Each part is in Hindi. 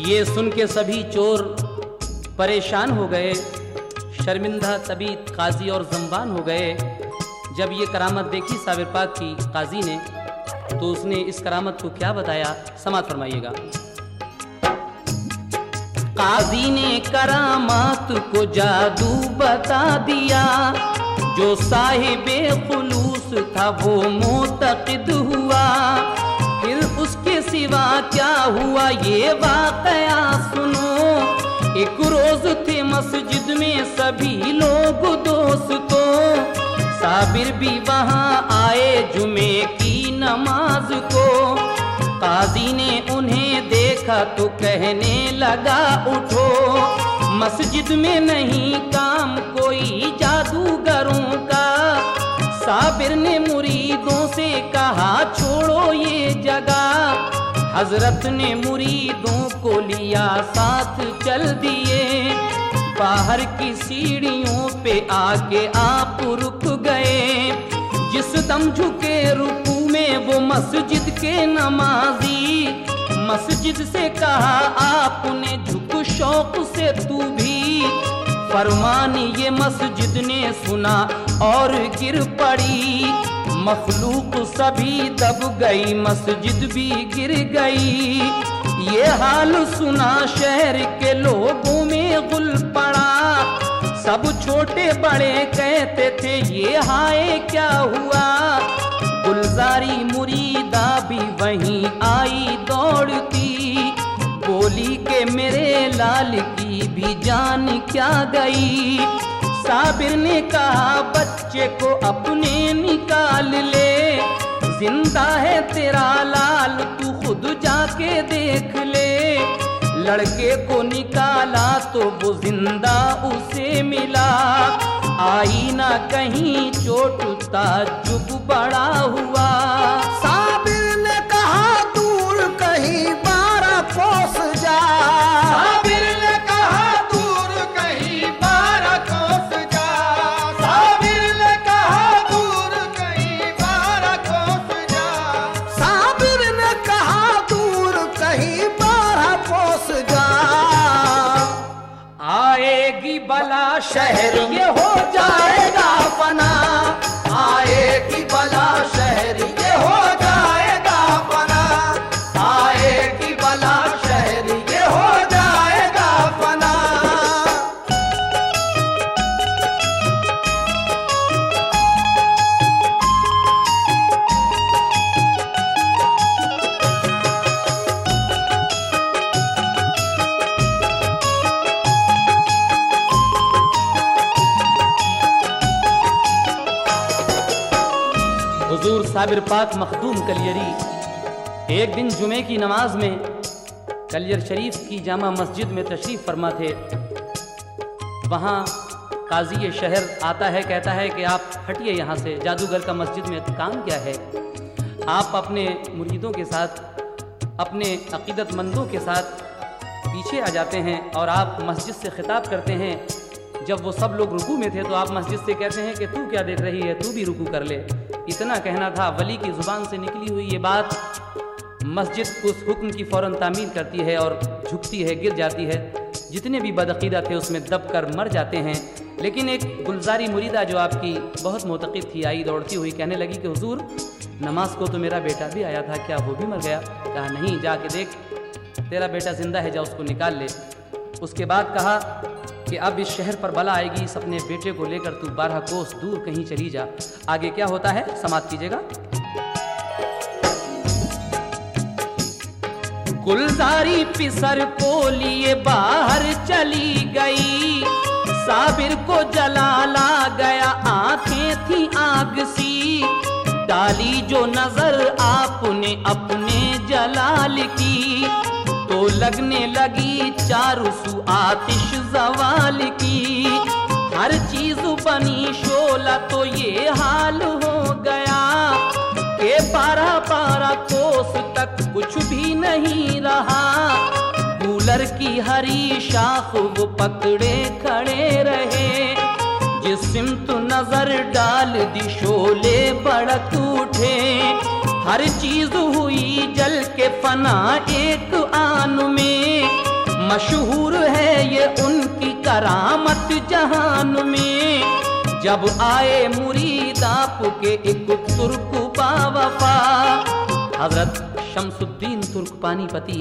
ये सुन के सभी चोर परेशान हो गए, शर्मिंदा तभी काजी और ज़ंबान हो गए। जब ये करामत देखी साबिर पाक की काजी ने, तो उसने इस करामत को क्या बताया, समात फरमाइएगा। काजी ने करामत को जादू बता दिया, जो साहिबे खुलूस था वो मोतक़िद हुआ। फिर उसके सिवा क्या हुआ ये वाक़या सुनो। एक रोज थे मस्जिद में सभी लोग दोस्तों, साबिर भी वहाँ आए जुमे की नमाज को। काजी ने उन्हें देखा तो कहने लगा उठो, मस्जिद में नहीं काम कोई जादूगरों का। साबिर ने मुरीदों से कहा छोड़ो ये जगह। हजरत ने मुरीदों को लिया साथ चल दिए। बाहर की सीढ़ियों पे आके आप रुक गए। जिस दम झुके रुकू में वो मस्जिद के नमाजी, मस्जिद से कहा आपने झुक शौक से तू भी। फरमान ये मस्जिद ने सुना और गिर पड़ी। मखलूक सभी दब गई, मस्जिद भी गिर गई। ये हाल सुना शहर के लोगों में गुल पड़ा। सब छोटे बड़े कहते थे ये हाय क्या हुआ। गुलजारी मुरीदा भी वहीं आई दौड़ती, बोली के मेरे लाल की भी जान क्या गई। साबिर ने कहा बच्चे को अपने निकाल ले, जिंदा है तेरा लाल तू खुद जाके देख ले। लड़के को निकाला तो वो जिंदा उसे मिला। आई ना कहीं चोट ताज्जुब बड़ा हुआ। साबिर ने कहा दूर कहीं 12 कोस जा। साबिर ने कहा दूर कहीं 12 कोस जा। साबिर ने कहा दूर कहीं 12 कोस जा। साबिर ने कहा दूर कहीं 12 कोस जा। आएगी बला शहर ये हो जाएगा फना। आएगी बला शहर ये हो जाएगा फना। आएगी बला शहर ये हो जाएगा फना। हुजूर साबिर पाक मखदूम कलियरी एक दिन जुमे की नमाज में कलियर शरीफ की जामा मस्जिद में तशरीफ़ फरमा थे। वहाँ काजी शहर आता है, कहता है कि आप हटिए यहाँ से, जादूगर का मस्जिद में काम क्या है। आप अपने मुरीदों के साथ, अपने अकीदतमंदों के साथ पीछे आ जाते हैं और आप मस्जिद से खिताब करते हैं। जब वो सब लोग रुकू में थे तो आप मस्जिद से कहते हैं कि तू क्या देख रही है, तू भी रुकू कर ले। इतना कहना था। वली की ज़ुबान से निकली हुई ये बात मस्जिद उस हुक्म की फ़ौरन तामील करती है और झुकती है, गिर जाती है। जितने भी बदअक़ीदा थे उसमें दब कर मर जाते हैं। लेकिन एक गुलजारी मुरीदा जो आपकी बहुत मोतक़िद थी, आई दौड़ती हुई कहने लगी कि हुजूर नमाज को तो मेरा बेटा भी आया था, क्या वो भी मर गया? कहा नहीं, जाके देख तेरा बेटा ज़िंदा है, जा उसको निकाल ले। उसके बाद कहा कि अब इस शहर पर बला आएगी, इस अपने बेटे को लेकर तू 12 कोस दूर कहीं चली जा। आगे क्या होता है समाप्त कीजिएगा। गुलजारी पिसर को लिए बाहर चली गई। साबिर को जलाला गया, आंखें थी आग सी। डाली जो नजर आपने अपने जलाल की, तो लगने लगी चारों सू आतिश जवाल की। हर चीज बनी शोला तो ये हाल हो गया कि 12 कोस तक कुछ भी नहीं रहा। कूलर की हरी शाख वो पकड़े खड़े रहे। जिस सिमत नजर डाल दी शोले भड़क उठे। हर चीज हुई जल के फना एक आन में। मशहूर है ये उनकी करामत जहान में। जब आए मुरीद आपके एक तुर्क बावफा, हजरत शमसुद्दीन तुर्क पानीपती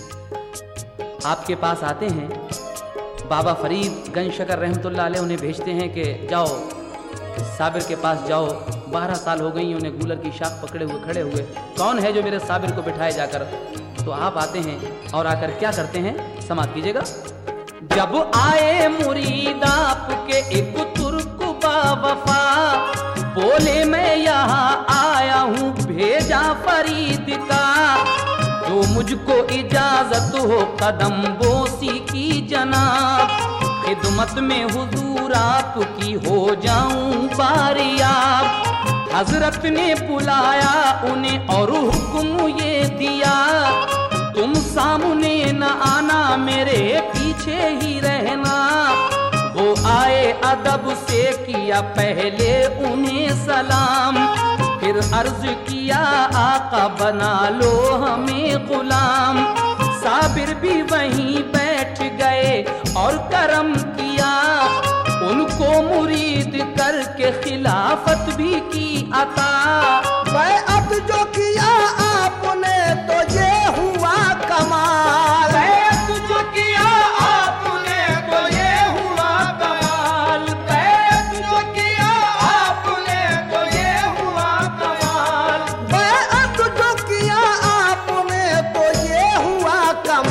आपके पास आते हैं। बाबा फरीद गंज शकर रहमतुल्लाह अलैह उन्हें भेजते हैं कि जाओ साबिर के पास जाओ। 12 साल हो गई उन्हें गूलर की शाख पकड़े हुए खड़े हुए, कौन है जो मेरे साबिर को बिठाए जाकर। तो आप आते हैं और आकर क्या करते हैं, समाप्त कीजिएगा। जब आए मुरीद आपके एक तुर्क बावफा, बोले मैं यहाँ आया हूँ भेजा फरीद का, जो मुझको इजाजत हो कदम बोसी की जनाब, खिदमत में हुजूर आपकी हो जाऊं बारियाब। हजरत ने बुलाया उन्हें और हुक्म ये दिया, तुम सामने न आना मेरे पीछे ही रहना। वो आए अदब से किया पहले उन्हें सलाम, फिर अर्ज किया आका बना लो हमें गुलाम। साबिर भी वहीं बैठ गए और करम किया, उनको मुरीद करके खिलाफत भी की अता। बैअत जो किया आपने तो ये हुआ कमाल, बैअत जो किया आपने तो ये हुआ कमाल, बैअत जो किया आपने तो ये हुआ कमाल, बैअत जो किया आपने तो ये हुआ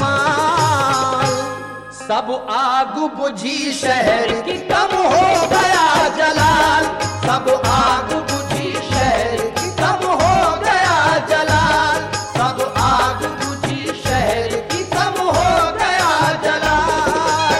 कमाल। सब आग बुझी शहर की कम हो गया जलाल, सब आग बुझी शहर की कम हो गया जलाल, सब आग बुझी शहर की कम हो गया जलाल।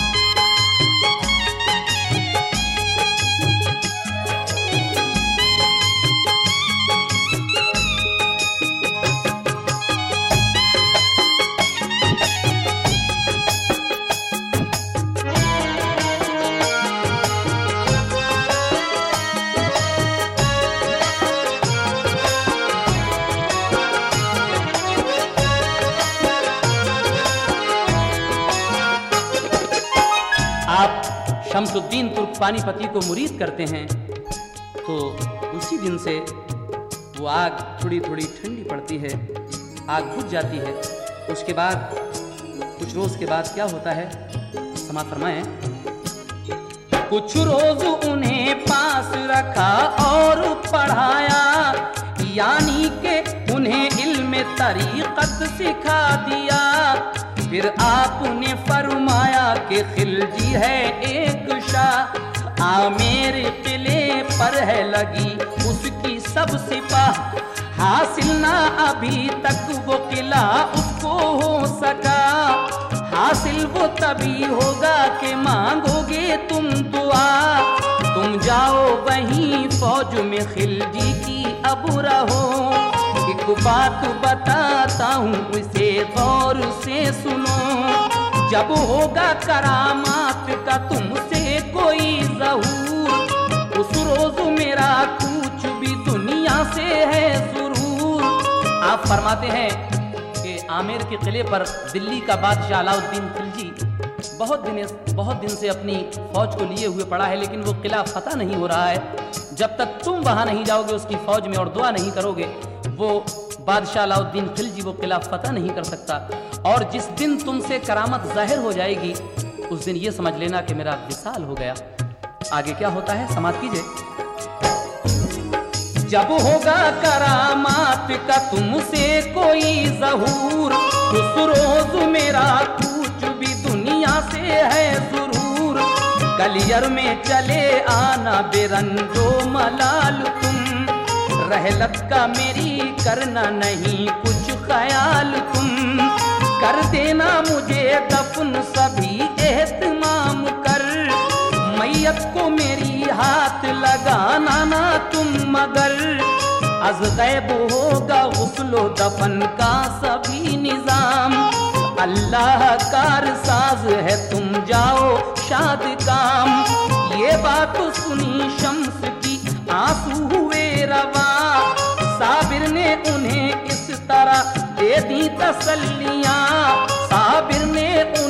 आप शमसुद्दीन तुर्क पानीपती को मुरीद करते हैं तो उसी दिन से वो आग थोड़ी थोड़ी ठंडी पड़ती है, आग बुझ जाती है। उसके बाद कुछ रोज के बाद क्या होता है, समाप्त फरमाएं। कुछ रोज उन्हें पास रखा और पढ़ाया, यानी के उन्हें इल्म तरीक़त सिखा दिया। फिर आपने फरमाया कि खिलजी है एक शाह, आमेर किले पर है लगी उसकी सब सिपाह। हासिल ना अभी तक वो किला उसको हो सका, हासिल वो तभी होगा कि मांगोगे तुम दुआ। तुम जाओ वहीं फौज में खिलजी की अब रहो, एक बात बताता हूँ उसे गौर से सुनो। जब होगा करामात का तुमसे कोई ज़हूर, उस रोज मेरा कुछ भी दुनिया से है सुरूर। आप फरमाते हैं कि आमेर के किले पर दिल्ली का बादशाह अलाउद्दीन खिलजी बहुत दिन से अपनी फौज को लिए हुए पड़ा है, लेकिन वो किला फतह नहीं हो रहा है। जब तक तुम वहां नहीं जाओगे उसकी फौज में और दुआ नहीं करोगे, वो बादशाह अलाउद्दीन खिलजी वो किला फतह नहीं कर सकता। और जिस दिन तुमसे करामत जाहिर हो जाएगी उस दिन ये समझ लेना कि मेरा विसाल हो गया। आगे क्या होता है, समाप्त कीजिए। जब होगा करामात का तुमसे कोई ज़हूर, उस रोज मेरा कुछ भी दुनिया से है सुरूर। गलियर में चले आना बेरंजो मलाल तुम, रहलत का मेरी करना नहीं कुछ ख्याल तुम। कर देना मुझे दफन सभी एहतमाम कर, मैयत को मेरी हाथ लगाना ना तुम मगर। अज गैब होगा गुस्लो दफन का सभी निजाम, अल्लाह कार साज है तुम जाओ शाद काम। ये बात सुनी शम्स की आंसू हुए रवा, साबिर ने उन्हें इस तरह दे दी तसल्लियां, साबिर ने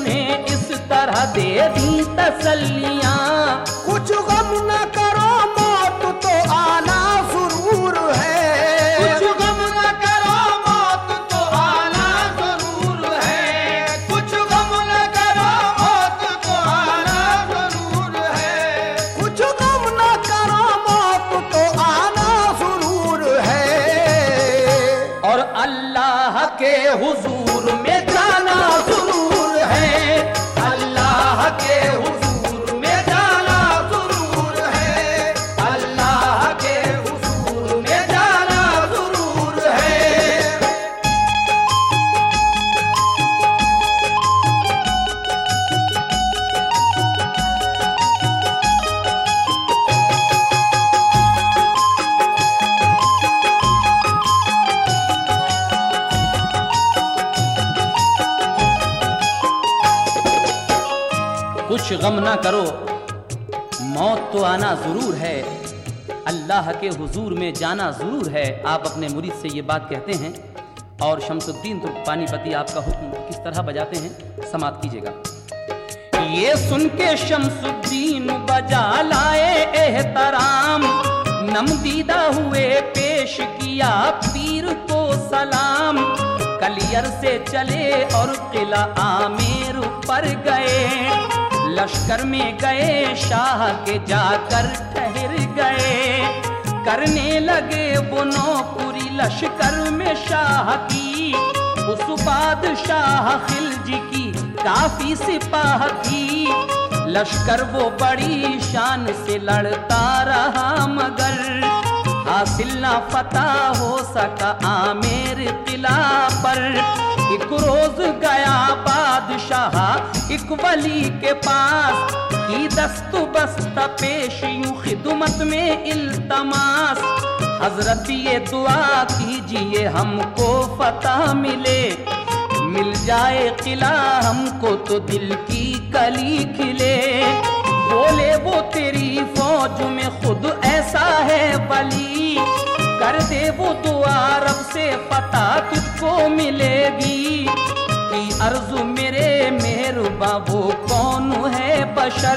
तसल्लियां। कुछ गम न करो मौत तो आना जरूर है। कुछ गम न करो मौत तो आना जरूर है। कुछ गम न करो मौत तो आना जरूर है। कुछ गम न करो मौत तो आना जरूर है। और अल्लाह के हुजूर में जाना जरूर है। अल्लाह के हुजूर में जाना जरूर है। अल्लाह के हुजूर में जाना जरूर है। कुछ गम ना करो, मौत तो आना जरूर है, अल्लाह के हुजूर में जाना जरूर है। आप अपने मुरीद से ये बात कहते हैं और शमसुद्दीन तुर्क पानीपती आपका हुक्म किस तरह बजाते हैं, समाप्त कीजिएगा। ये सुन के शमसुद्दीन बजा लाए एहतराम, नमदीदा हुए पेश किया पीर को सलाम। कलियर से चले और किला आमेर पर गए, लश्कर में गए शाह के जाकर ठहर गए। करने लगे वो नौकरी लश्कर में शाह की, उस बादशाह खिलजी की काफी सिपाह थी। लश्कर वो बड़ी शान से लड़ता रहा मगर हासिल ना फतह हो सका आमेर किला पर। एक रोज गया बादशाह एक वली के पास, की दस्तु बस्त पेश यूं खिदमत में इल्तमास। हजरत ये दुआ कीजिए हमको फतह मिले, मिल जाए किला हमको तो दिल की कली खिले। बोले वो तेरी फौज में खुद ऐसा है वली, कर दे वो दुआ रब से फतह तुझको मिलेगी। कि अर्जु मेरे मेहरबा वो कौन है बशर,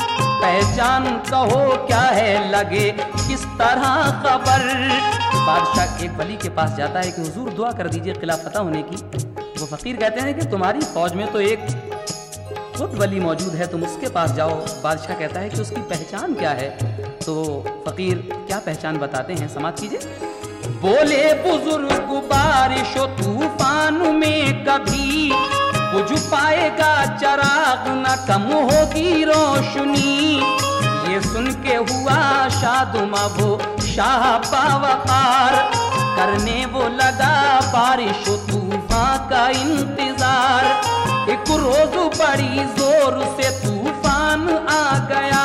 पहचान कहो क्या है लगे किस तरह खबर। बादशाह एक वली के पास जाता है कि हुजूर दुआ कर दीजिए किला फतह होने की। वो फकीर कहते हैं कि तुम्हारी फौज में तो एक खुद वली मौजूद है, तुम उसके पास जाओ। बादशाह कहता है कि उसकी पहचान क्या है, तो फकीर क्या पहचान बताते हैं, समाप्त कीजिए। बोले बुजुर्ग बारिश तूफान में कभी बुझ पाएगा चराग, न कम होगी रोशनी। ये सुन के हुआ शादुमा वो शाह बावकार, करने वो लगा बारिश तूफान का इंतजार। एक रोज बड़ी जोर से तूफान आ गया,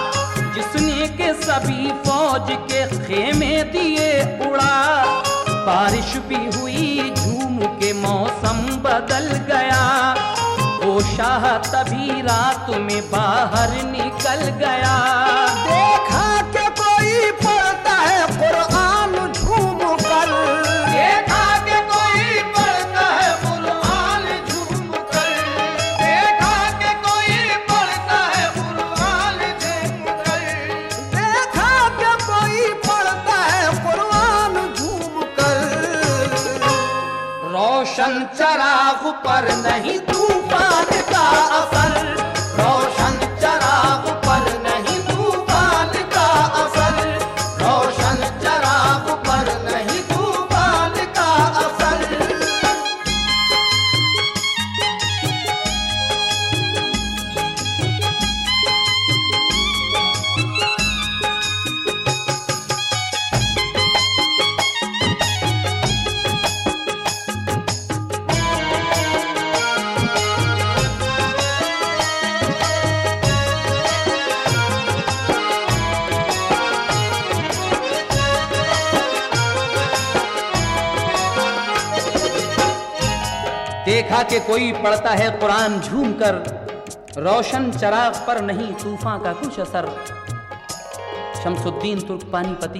जिसने के सभी फौज के खेमे दिए उड़ा। बारिश भी हुई झूम के मौसम बदल गया, वो शाह तभी रात में बाहर निकल गया। देखा कि कोई पढ़ता है कुरान झूम कर, देखा कि कोई पढ़ता है कुरान झूम कर। देखा कि कोई पढ़ता है कुरान झूम कर। देखा कि कोई पढ़ता है कुरान झूम कर। रोशन चराग पर नहीं तूफान का असर, रोशन चराग पर नहीं तूफान का असर, रोशन चराग पर नहीं तूफान का असर। देखा कि कोई पढ़ता है कुरान झूम कर, रोशन चराग पर नहीं तूफान का कुछ असर। शमसुद्दीन तुर्क पानीपती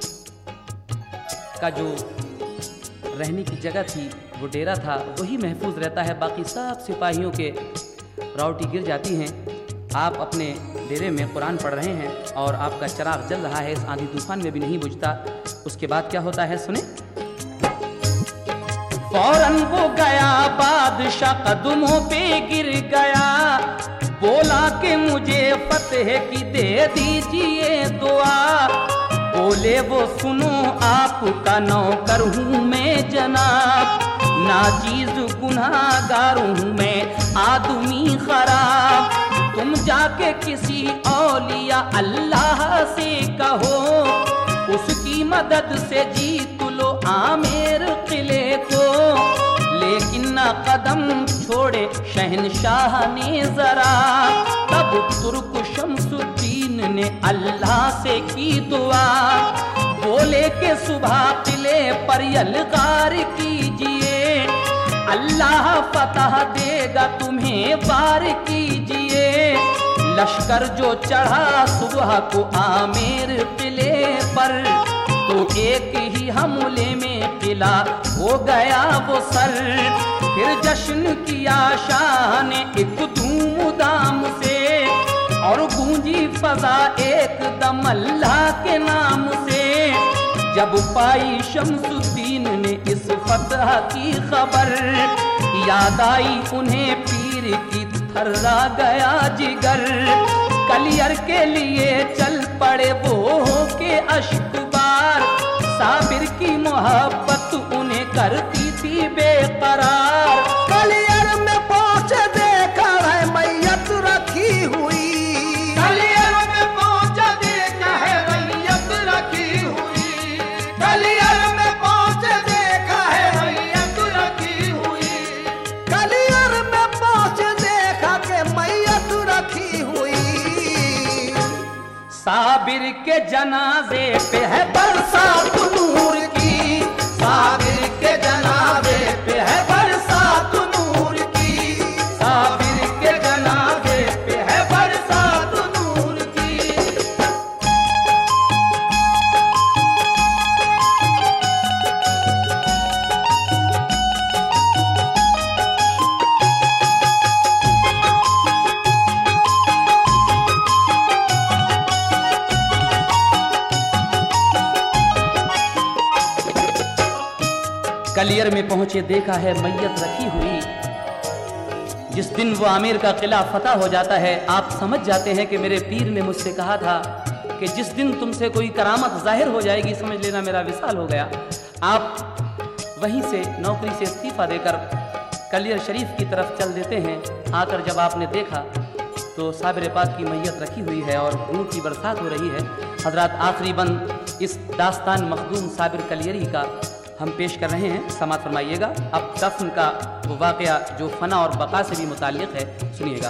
का जो रहने की जगह थी, वो डेरा था, वही महफूज रहता है। बाकी सब सिपाहियों के रावटी गिर जाती हैं। आप अपने डेरे में कुरान पढ़ रहे हैं और आपका चिराग जल रहा है, इस आंधी तूफान में भी नहीं बुझता। उसके बाद क्या होता है सुने। फौरन वो गया बादशाह कदमों पे गिर गया, बोला कि मुझे फतेह की दे दीजिए दुआ। बोले वो सुनो आपका नौकर हूँ मैं जनाब, नाचीज गुनाहगार हूँ मैं आदमी खराब। तुम जाके किसी औलिया अल्लाह से कहो, उसकी मदद से जीत लो आमेर किले को। लेकिन न कदम छोड़े शहनशाह ने जरा, तब तुर्क शमसुद्दीन ने अल्लाह से की दुआ। बोले के सुबह किले पर यलगार कीजिए, अल्लाह फतह देगा तुम्हें वार कीजिए। लश्कर जो चढ़ा सुबह को आमेर किले पर, तो एक ही हमले में किला हो गया वो सर। फिर जश्न किया शाह ने एक धूम दाम से, और गूंजी फजा एकदम अल्लाह के नाम से। जब पाई शमसुद्दीन ने इस फतह की खबर, याद आई उन्हें पीर की थर्रा गया जिगर। कलियर के लिए चल पड़े वो के अश्कबार, साबिर की मोहब्बत उन्हें करती थी बेकरार। कलियर में पहुंच देखा है मैयत रखी हुई, कलियर में पहुंच देखा है मैयत रखी हुई, कलियर में पहुंच देखा है मैयत रखी हुई, कलियर में पहुंच देखा के मैयत रखी हुई। साबिर के जनाजे पे है बरसात नूर की, साबिर के जनाजे पे है बरसात नूर की, साबिर के जनाजे पे है बरसात नूर की। कलियर में पहुंचे देखा है मैयत रखी हुई। जिस दिन वो आमिर का किला फतह हो जाता है, आप समझ जाते हैं कि मेरे पीर ने मुझसे कहा था कि जिस दिन तुमसे कोई करामत जाहिर हो जाएगी, समझ लेना मेरा विसाल हो गया। आप वहीं से नौकरी से इस्तीफा देकर कलियर शरीफ की तरफ चल देते हैं। आकर जब आपने देखा तो साबिर पाक की मैयत रखी हुई है और नूर की बरसात हो रही है। हजरात, आखिरी बंद इस दास्तान मखदूम साबिर कलियरी का हम पेश कर रहे हैं, समात फरमाइएगा। अब दफन का वो वाकया जो फना और बका से भी मुताल्लिक है, सुनिएगा।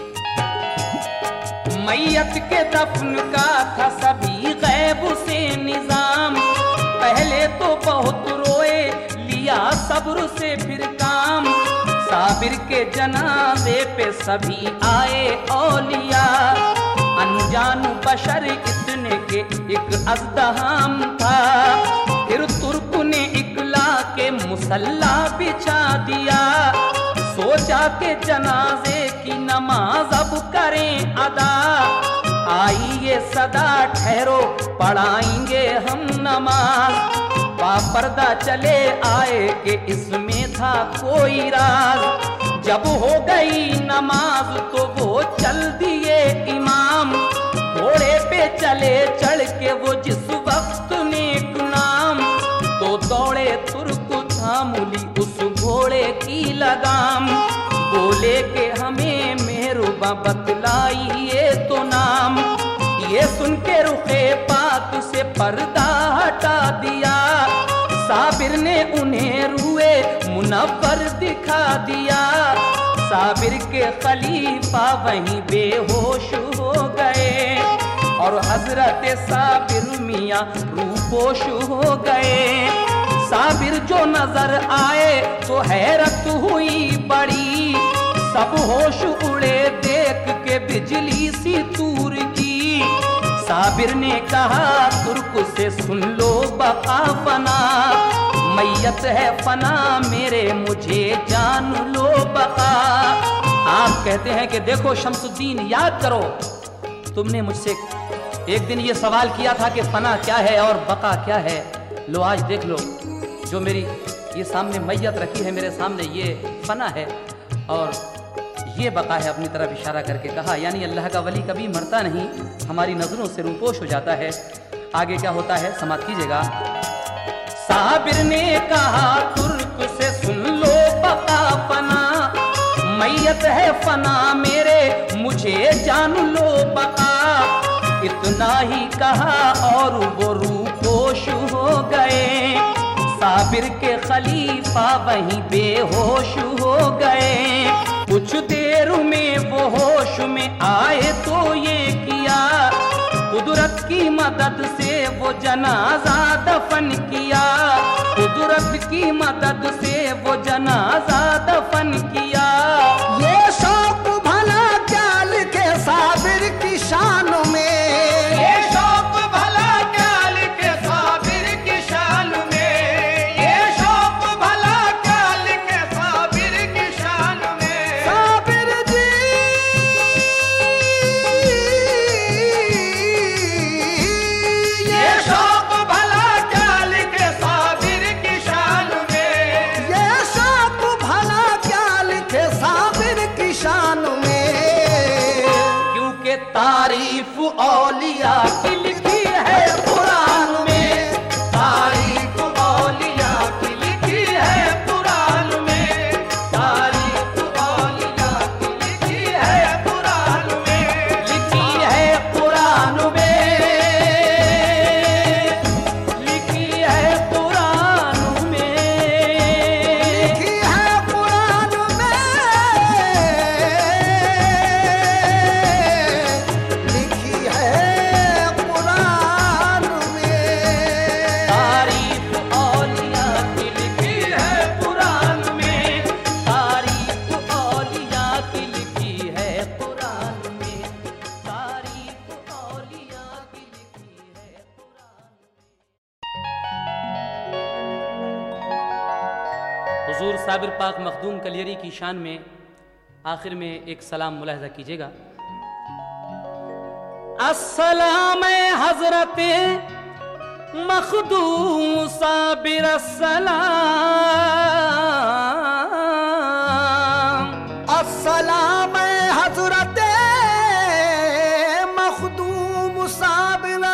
मैयत के दफन का था सभी गैब से निजाम, पहले तो बहुत रोए लिया सब्र से फिर काम। साबिर के जनाजे पे सभी आए औलिया, अनजान बशर इतने के एक अज़दहाम था। फिर तुर्क ने इकला के मुसल्ला बिछा दिया, सोचा के जनाजे की नमाज अब करें अदा। आई ये सदा ठहरो पढ़ाएंगे हम नमाज, बापर्दा चले आए कि इसमें था कोई राज। जब हो गई नमाज तो वो चल दिए इमाम, घोड़े पे चले चढ़ के वो जिस वक्त नेक नाम। तो दौड़े तुर्क थामुली उस घोड़े की लगाम, बोले के हमें मेहरुबा बतलाइए तो नाम। ये सुन के रुखे पाक से पर्दा हटा दिया, साबिर ने उन्हें रुए मुनव्वर दिखा दिया। साबिर के खलीफा वहीं बेहोश हो गए, और हजरत साबिर मियाँ रूपोश हो गए। साबिर जो नजर आए तो हैरत हुई बड़ी, सब होश उड़े देख के बिजली सी तूर की। साबिर ने कहा तुर्क से सुन लो बका फना, मैयत है फना मेरे मुझे जान लो बका। आप कहते हैं कि देखो शमसुद्दीन, याद करो, तुमने मुझसे एक दिन ये सवाल किया था कि फना क्या है और बका क्या है। लो आज देख लो, जो मेरी ये सामने मैयत रखी है मेरे सामने, ये फना है और ये बका है। अपनी तरफ इशारा करके कहा, यानी अल्लाह का वली कभी मरता नहीं, हमारी नजरों से रूपोश हो जाता है। आगे क्या होता है समाप्त कीजिएगा। साबिर ने कहा तुर्क से, सुन लो बका फना, मैयत है फना मेरे, मुझे जान लो बका। इतना ही कहा और वो रूपोश हो गए। साबिर के खलीफा वहीं बेहोश हो गए। कुछ देर में वो होश में आए तो ये किया, कुदरत की मदद से वो जनाजा दफन किया। कुदरत की मदद से वो जनाजा दफन किया। ये शौक भला क्या लिखे साबिर की शान में, ये शौक भला क्या लिखे साबिर की शान में, ये शौक भला क्या लिखे साबिर की शान में। साबिर जी ये शौक भला क्या लिखे साबिर की शान में, ये शौक भला क्या लिखे साबिर की शान में। क्योंकि तारीफ औलिया की लिखी है कुरान में, तारीफ औलिया की लिखी है कुरान में, तारीफ औलिया की लिखी है कुरान में, लिखी है कुरान में, लिखी है कुरान में। लिखी है कुरान में, लिखी है कुरान में। तारीफ औलिया की लिखी है कुरान में, तारीफ औलिया की लिखी है कुरान में, तारीफ औलिया की लिखी है कुरान में। हुजूर साबिर पाक मखदूम कलियरी की शान में आखिर में एक सलाम मुलाहजा कीजिएगा। अस्सलाम हजरत मखदूम साबिर अस्सलाम। अस्सलाम हजरत मखदूम साबिर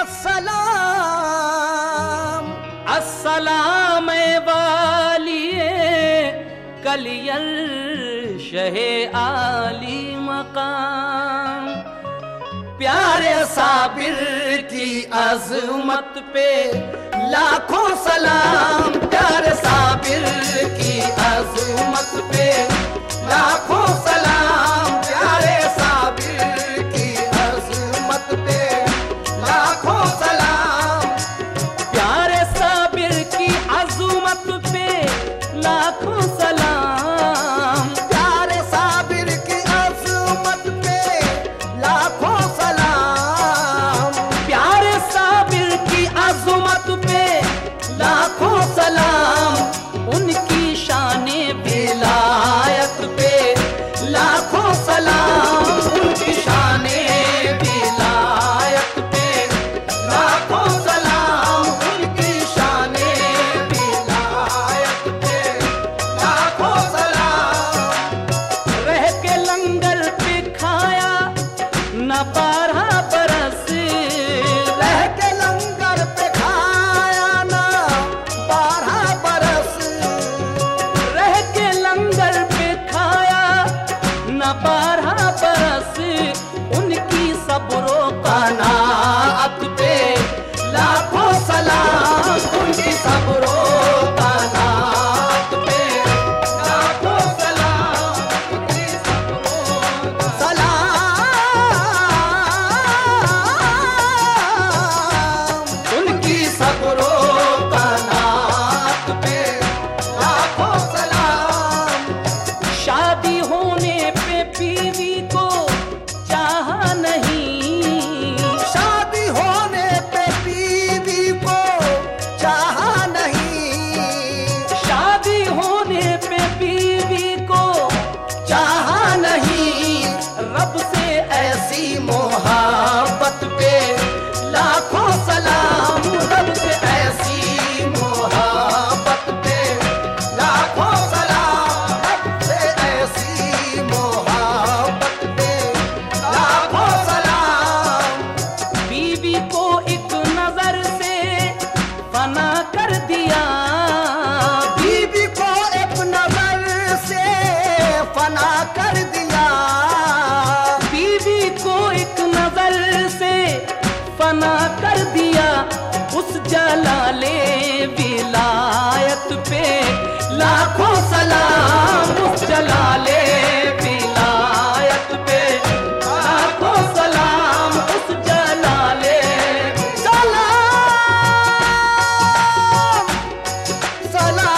अस्सलाम। अस्सलाम वालिए कलियल शहे आली मकाम। प्यारे साबिर की अजमत पे लाखों सलाम। प्यारे साबिर की अजमत पे लाखों सलाम। प्यारे साबिर की अजमत पे लाखों सलाम। प्यारे साबिर की अजमत पे लाखों सलाम। प्यारे साबिर की अजमत पे लाखों सलाम। प्यारे साबिर की अजमत पे लाखों सलाम। उनकी शाने विलायत पे लाखों सलाम। उनकी शाने विलायत पे लाखों सलाम। उनकी शाने विलायत पे लाखों सलाम। रह के लंगर पे खाया न 12 बरस। रह के लंगर पे खाया ना 12 बरस। रह के लंगर पे खाया न 12 बरस। उनकी सब्रो कनाअत पे लाखों सलाम। उनकी सब्रो कनाअत पे लाखों सलाम। उनकी सब्रो सलाम। उनकी सब्रो कनाअत पे लाखों सलाम। शादी होने पे भी फना कर दिया। बीवी को एक नजर से फना कर दिया, उस जलाले विलायत पे लाखों सलाम। उस जलाले विलायत पे लाखों सलाम। उस जलाले सलाम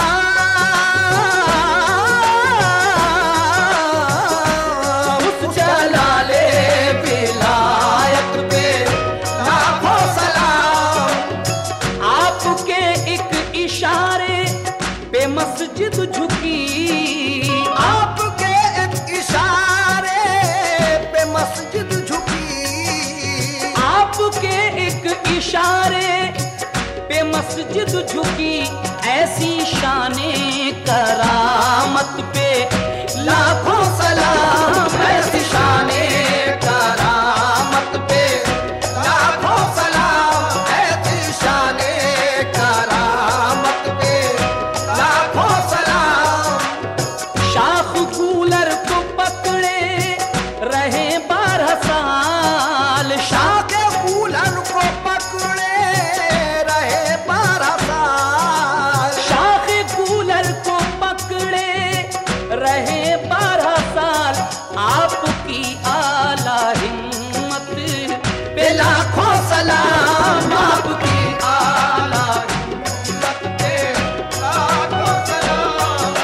सलाम उस जलाले विलायत पे लाखों सलाम। आपके एक इशारे पे मस्जिद झुकी। आपके एक इशारे पे मस्जिद झुकी। आपके एक इशारे पे मस्जिद झुकी। ऐसी शाने करामत पे लाखों सलाम। ऐसी शाने करामत पे लाखों सलाम। ऐसी शाने करामत पे लाखों सलाम। शाख कूलर को पकड़े रहे 12 साल। शाखे कूलर को पकड़े रहे 12 साल। शाख कूलर को पकड़े रहे 12 साल। आपकी आला हिम्मत पे लाखों सलाम। आपकी आला हिम्मत पे लाखों सलाम।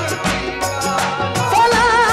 आपकी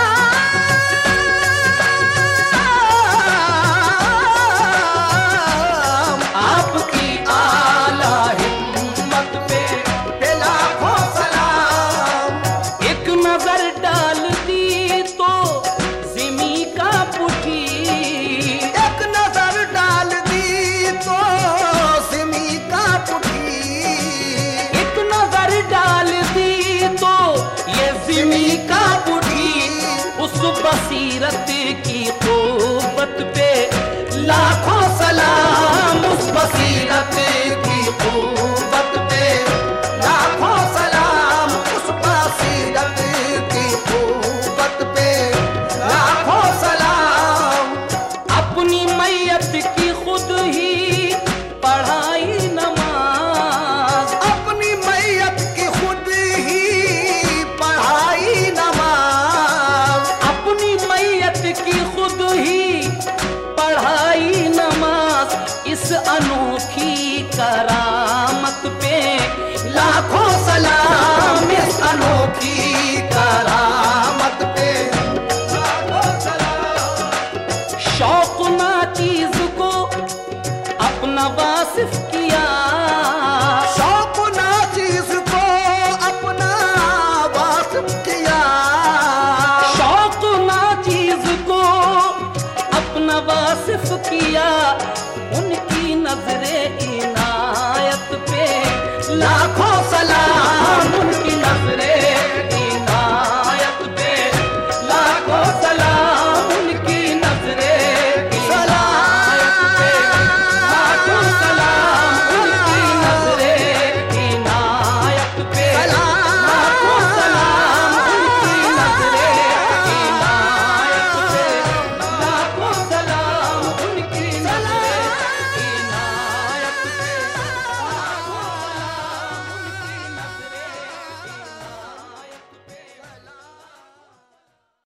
सलाम। आपकी आला हिम्मत पे लाखों सलाम। एक नजर डाल दी तो जिमी का पुठी। एक नजर डाल दी तो सिमी का पुठी। एक नजर डाल दी तो ये जिमी का पुठी। उस बसीरत की क़ुव्वत पे लाखों सलाम। उस बसीरत की क़ुव्वत पे लाखों सलाम। उस बसीरत की क़ुव्वत पे लाखों सलाम। अपनी मैयत की खुद ही पढ़ाई नमाज। अपनी मैयत की खुद ही पढ़ाई नमाज। अपनी मैयत की खुद ही पढ़ाई नमाज। इस अनोखी करामत पे लाखों सलाम। इस अनोखी करामत पे लाखों सलाम। शौक ना चीज को अपना वासिफ किया। शौक ना चीज को अपना वासिफ किया। शौक ना चीज को अपना वासिफ किया। उनकी नजरे इनायत पे लाखों सलाम।